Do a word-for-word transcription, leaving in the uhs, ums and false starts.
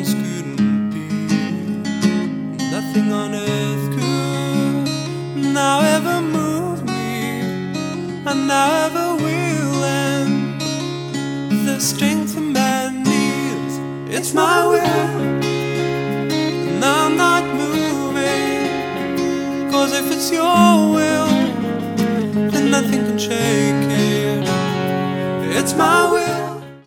this couldn't be. Nothing on earth could now ever move me, and now ever will. And the strength a man needs, it's my will. And I'm not moving, 'cause if it's your will, then nothing can shake it. It's my will.